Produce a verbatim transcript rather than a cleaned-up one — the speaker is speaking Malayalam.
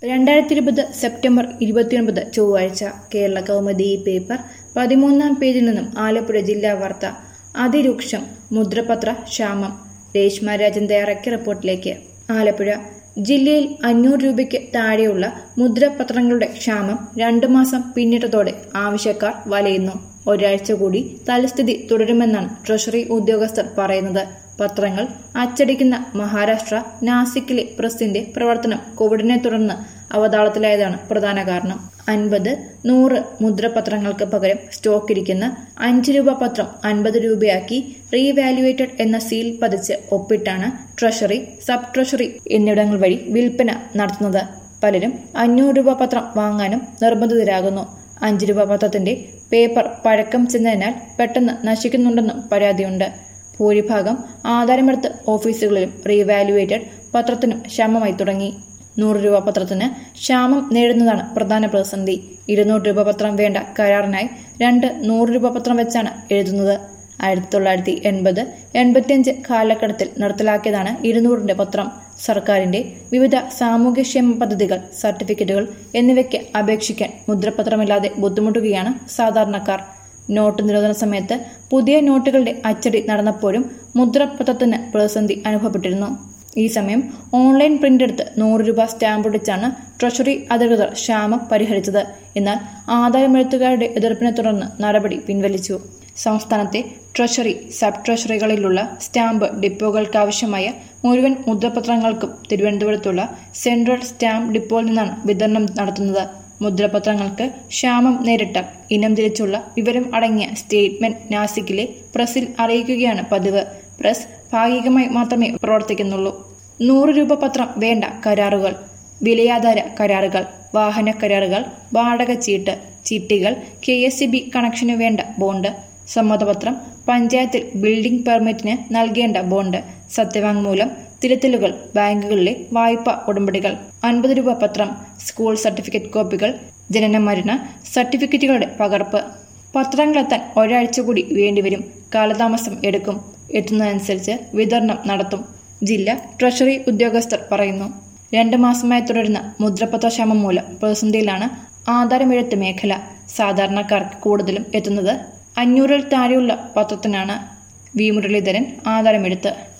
രണ്ടായിരത്തി ഇരുപത് സെപ്റ്റംബർ ഇരുപത്തിയൊൻപത് ചൊവ്വാഴ്ച കേരള കൗമുദി പേപ്പർ പതിമൂന്നാം പേജിൽ നിന്നും ആലപ്പുഴ ജില്ലാ വാർത്ത. അതിരൂക്ഷം മുദ്രപത്ര ക്ഷാമം. രേഷ്മ രാജൻ തയ്യാറാക്കിയ റിപ്പോർട്ടിലേക്ക്. ആലപ്പുഴ ജില്ലയിൽ അഞ്ഞൂറ് രൂപയ്ക്ക് താഴെയുള്ള മുദ്രപത്രങ്ങളുടെ ക്ഷാമം രണ്ടു മാസം പിന്നിട്ടതോടെ ആവശ്യക്കാർ വലയുന്നു. ഒരാഴ്ച കൂടി തൽസ്ഥിതി തുടരുമെന്നാണ് ട്രഷറി ഉദ്യോഗസ്ഥർ പറയുന്നത്. പത്രങ്ങൾ അച്ചടിക്കുന്ന മഹാരാഷ്ട്ര നാസിക്കിലെ പ്രസിന്റെ പ്രവർത്തനം കോവിഡിനെ തുടർന്ന് അവതാളത്തിലായതാണ് പ്രധാന കാരണം. അൻപത് നൂറ് മുദ്രപത്രങ്ങൾക്ക് പകരം സ്റ്റോക്കിരിക്കുന്ന അഞ്ച് രൂപ പത്രം അൻപത് രൂപയാക്കി റീവാലുവേറ്റഡ് എന്ന സീൽ പതിച്ച് ഒപ്പിട്ടാണ് ട്രഷറി, സബ് ട്രഷറി എന്നിവിടങ്ങൾ വഴി വിൽപ്പന നടത്തുന്നത്. പലരും അഞ്ഞൂറ് രൂപ പത്രം വാങ്ങാനും നിർബന്ധിതരാകുന്നു. അഞ്ച് രൂപ പത്രത്തിന്റെ പേപ്പർ പഴക്കം ചെന്നതിനാൽ പെട്ടെന്ന് നശിക്കുന്നുണ്ടെന്നും പരാതിയുണ്ട്. ഭൂരിഭാഗം ആധാരമെടുത്ത് ഓഫീസുകളിലും റീവാലുവേറ്റഡ് പത്രത്തിനും ക്ഷാമമായി തുടങ്ങി. നൂറ് രൂപ പത്രത്തിന് ക്ഷാമം നേരിടുന്നതാണ് പ്രധാന പ്രതിസന്ധി. ഇരുന്നൂറ് രൂപ പത്രം വേണ്ട കരാറിനായി രണ്ട് നൂറ് രൂപ പത്രം വെച്ചാണ് എഴുതുന്നത്. ആയിരത്തി തൊള്ളായിരത്തി എൺപത് എൺപത്തിയഞ്ച് കാലഘട്ടത്തിൽ നടപ്പിലാക്കിയതാണ് ഇരുന്നൂറിന്റെ പത്രം. സർക്കാരിന്റെ വിവിധ സാമൂഹ്യക്ഷേമ പദ്ധതികൾ, സർട്ടിഫിക്കറ്റുകൾ എന്നിവയ്ക്ക് അപേക്ഷിക്കാൻ മുദ്രപത്രമില്ലാതെ ബുദ്ധിമുട്ടുകയാണ് സാധാരണക്കാർ. നോട്ട് നിരോധന സമയത്ത് പുതിയ നോട്ടുകളുടെ അച്ചടി നടന്നപ്പോഴും മുദ്രപത്രത്തിന് പ്രതിസന്ധി അനുഭവപ്പെട്ടിരുന്നു. ഈ സമയം ഓൺലൈൻ പ്രിന്റ് എടുത്ത് നൂറ് രൂപ സ്റ്റാമ്പ് ഒട്ടിച്ചാണ് ട്രഷറി അധികൃതർ ക്ഷാമം പരിഹരിച്ചത്. എന്നാൽ ആദായമെഴുത്തുകാരുടെ എതിർപ്പിനെ തുടർന്ന് നടപടി പിൻവലിച്ചു. സംസ്ഥാനത്തെ ട്രഷറി, സബ് ട്രഷറികളിലുള്ള സ്റ്റാമ്പ് ഡിപ്പോകൾക്കാവശ്യമായ മുഴുവൻ മുദ്രപത്രങ്ങൾക്കും തിരുവനന്തപുരത്തുള്ള സെൻട്രൽ സ്റ്റാമ്പ് ഡിപ്പോയിൽ നിന്നാണ് വിതരണം നടത്തുന്നത്. മുദ്രപത്രങ്ങൾക്ക് ക്ഷാമം നേരിട്ട ഇനം തിരിച്ചുള്ള വിവരം അടങ്ങിയ സ്റ്റേറ്റ്മെന്റ് നാസിക്കിലെ പ്രസിൽ അറിയിക്കുകയാണ് പതിവ്. പ്രസ് ഭാഗികമായി മാത്രമേ പ്രവർത്തിക്കുന്നുള്ളൂ. നൂറ് രൂപ പത്രം വേണ്ട കരാറുകൾ, വിലയാധാര കരാറുകൾ, വാഹന കരാറുകൾ, വാടക ചീട്ട്, ചിട്ടികൾ, കെ എസ് ഇ ബി കണക്ഷന് വേണ്ട ബോണ്ട്, സമ്മതപത്രം, പഞ്ചായത്തിൽ ബിൽഡിംഗ് പെർമിറ്റിന് നൽകേണ്ട ബോണ്ട്, സത്യവാങ്മൂലം, തിരുത്തലുകൾ, ബാങ്കുകളിലെ വായ്പാ ഉടമ്പടികൾ, അൻപത് രൂപ പത്രം, സ്കൂൾ സർട്ടിഫിക്കറ്റ് കോപ്പികൾ, ജനന മരണ സർട്ടിഫിക്കറ്റുകളുടെ പകർപ്പ്. പത്രങ്ങളെത്താൻ ഒരാഴ്ച കൂടി വേണ്ടിവരും. കാലതാമസം എടുക്കും. എത്തുന്നതനുസരിച്ച് വിതരണം നടത്തും. ജില്ലാ ട്രഷറി ഉദ്യോഗസ്ഥർ പറയുന്നു. രണ്ടു മാസമായി തുടരുന്ന മുദ്രപത്രക്ഷാമം മൂലം പ്രതിസന്ധിയിലാണ് ആധാരമെഴുത്ത് മേഖല. സാധാരണക്കാർക്ക് കൂടുതലും എത്തുന്നത് അഞ്ഞൂറിൽ താഴെയുള്ള പത്രത്തിനാണ്. വി മുരളീധരൻ, ആധാരമെഴുത്ത്.